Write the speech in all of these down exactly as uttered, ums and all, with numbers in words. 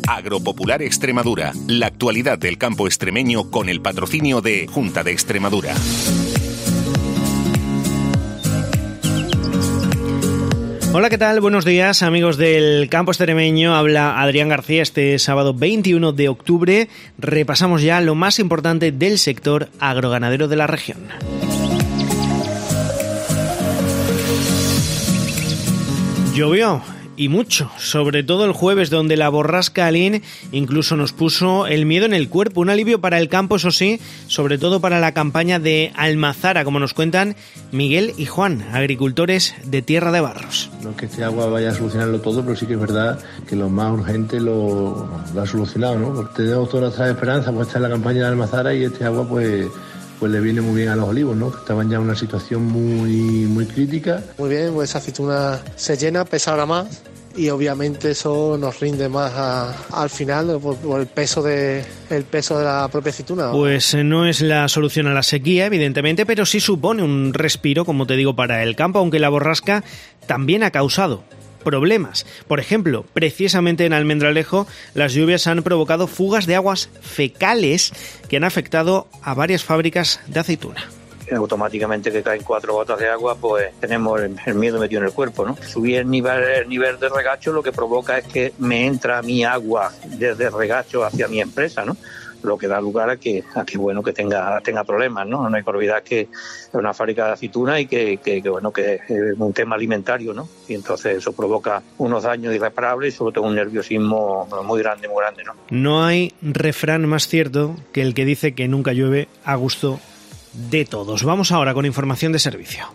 Agropopular Extremadura, la actualidad del campo extremeño con el patrocinio de Junta de Extremadura. Hola, ¿qué tal? Buenos días, amigos del campo extremeño. Habla Adrián García. Este sábado veintiuno de octubre repasamos ya lo más importante del sector agroganadero de la región. Llovió. Y mucho, sobre todo el jueves, donde la borrasca Aline incluso nos puso el miedo en el cuerpo. Un alivio para el campo, eso sí, sobre todo para la campaña de Almazara, como nos cuentan Miguel y Juan, agricultores de Tierra de Barros. No es que este agua vaya a solucionarlo todo, pero sí que es verdad que lo más urgente lo, lo ha solucionado, ¿no? Porque tenemos todas nuestras esperanzas puestas en la campaña de Almazara y este agua pues... pues le viene muy bien a los olivos, ¿no? Que estaban ya en una situación muy, muy crítica. Muy bien, pues esa aceituna se llena, pesa ahora más y obviamente eso nos rinde más a, al final por, por el peso de el peso de la propia aceituna. Pues no es la solución a la sequía, evidentemente, pero sí supone un respiro, como te digo, para el campo, aunque la borrasca también ha causado problemas. Por ejemplo, precisamente en Almendralejo, las lluvias han provocado fugas de aguas fecales que han afectado a varias fábricas de aceituna. Automáticamente que caen cuatro gotas de agua, pues tenemos el, el miedo metido en el cuerpo, ¿no? Subir el nivel, el nivel de regacho lo que provoca es que me entra mi agua desde regacho hacia mi empresa, ¿no? Lo que da lugar a que, a que bueno, que tenga, tenga problemas, ¿no? No hay que olvidar que es una fábrica de aceituna y que, que, que, bueno, que es un tema alimentario, ¿no? Y entonces eso provoca unos daños irreparables y sobre todo un nerviosismo muy grande, muy grande, ¿no? No hay refrán más cierto que el que dice que nunca llueve a gusto de todos. Vamos ahora con información de servicio.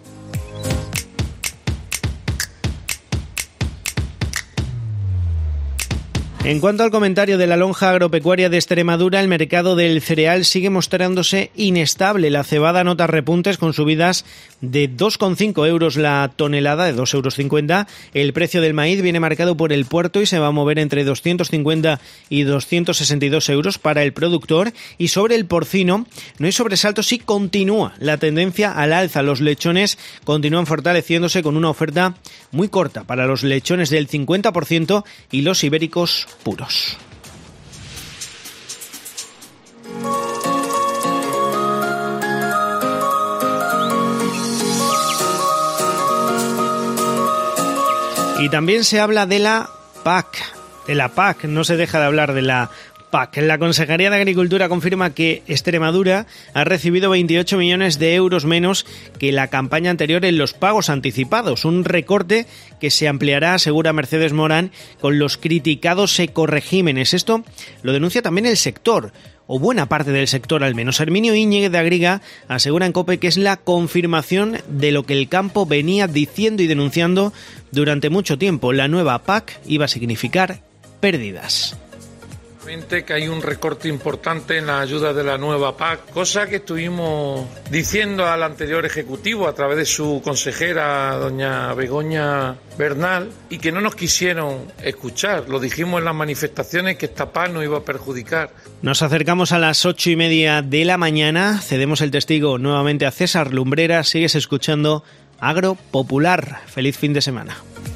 En cuanto al comentario de la lonja agropecuaria de Extremadura, el mercado del cereal sigue mostrándose inestable. La cebada anota repuntes con subidas de dos coma cinco euros la tonelada, de dos euros cincuenta. El precio del maíz viene marcado por el puerto y se va a mover entre doscientos cincuenta y doscientos sesenta y dos euros para el productor. Y sobre el porcino no hay sobresaltos y continúa la tendencia al alza. Los lechones continúan fortaleciéndose con una oferta muy corta para los lechones del cincuenta por ciento y los ibéricos puros. Y también se habla de la P A C, de la P A C, no se deja de hablar de la P A C. La Consejería de Agricultura confirma que Extremadura ha recibido veintiocho millones de euros menos que la campaña anterior en los pagos anticipados, un recorte que se ampliará, asegura Mercedes Morán, con los criticados ecoregímenes. Esto lo denuncia también el sector, o buena parte del sector al menos. Herminio Íñiguez de Agriga asegura en COPE que es la confirmación de lo que el campo venía diciendo y denunciando durante mucho tiempo. La nueva P A C iba a significar pérdidas. Que hay un recorte importante en la ayuda de la nueva P A C, cosa que estuvimos diciendo al anterior Ejecutivo a través de su consejera, doña Begoña Bernal, y que no nos quisieron escuchar. Lo dijimos en las manifestaciones que esta P A C nos iba a perjudicar. Nos acercamos a las ocho y media de la mañana, cedemos el testigo nuevamente a César Lumbrera. Sigues escuchando Agropopular. Feliz fin de semana.